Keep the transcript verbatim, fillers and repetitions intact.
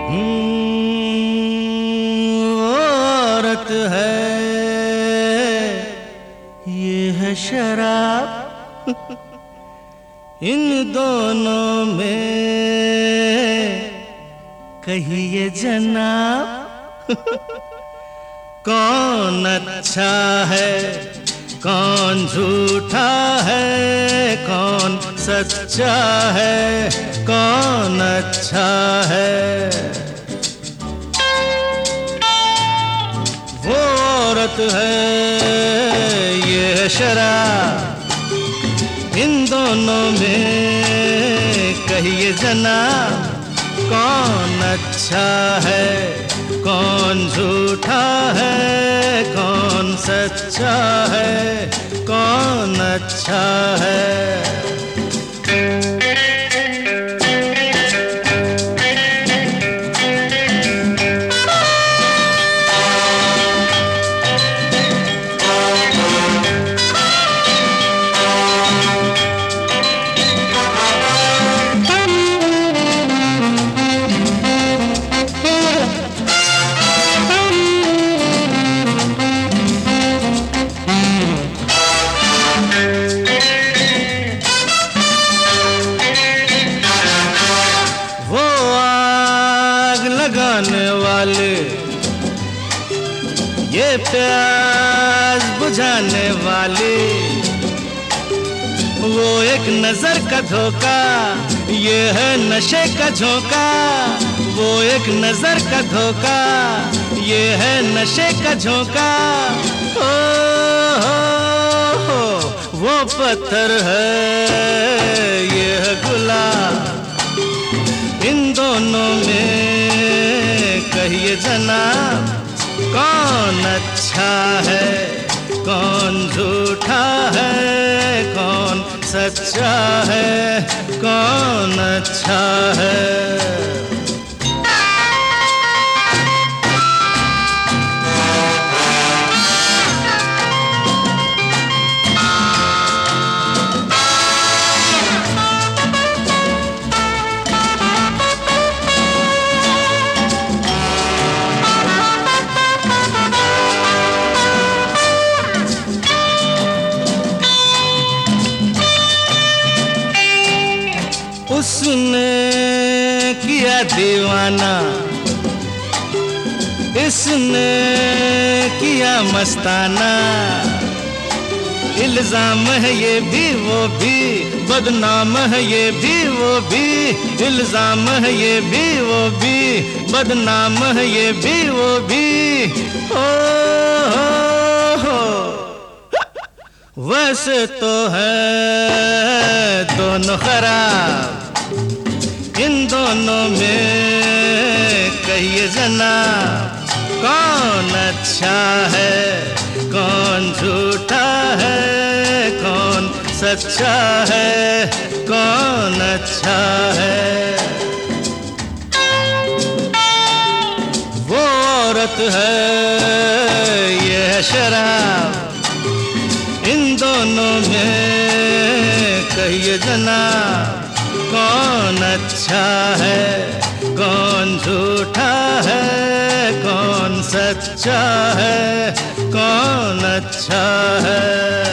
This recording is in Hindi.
औरत है ये है शराब, इन दोनों में कहिए जनाब कौन अच्छा है कौन झूठा है, कौन सच्चा है कौन अच्छा है। वो औरत है ये है शराब, इन दोनों में कहिए जनाब कौन अच्छा है कौन झूठा है, कौन सच्चा है कौन अच्छा है। लगाने वाले ये प्यास बुझाने वाले, वो एक नजर का धोखा ये है नशे का झोंका, वो एक नजर का धोखा ये है नशे का झोंका। ओ हो, हो, वो पत्थर है ये है गुलाब, इन दोनों में कहिए जनाब कौन अच्छा है कौन झूठा है, कौन सच्चा है कौन अच्छा है। उसने किया दीवाना इसने किया मस्ताना, इल्जाम है ये भी वो भी बदनाम है ये भी वो भी, इल्जाम है ये भी वो भी बदनाम है ये भी वो भी। ओ हो, हो। वैसे तो है दोनों खराब, इन दोनों में कहिए जनाब कौन अच्छा है कौन झूठा है, कौन सच्चा है कौन अच्छा है। वो औरत है ये है शराब, इन दोनों में कहिए जनाब कौन अच्छा है कौन झूठा है, कौन सच्चा है कौन अच्छा है।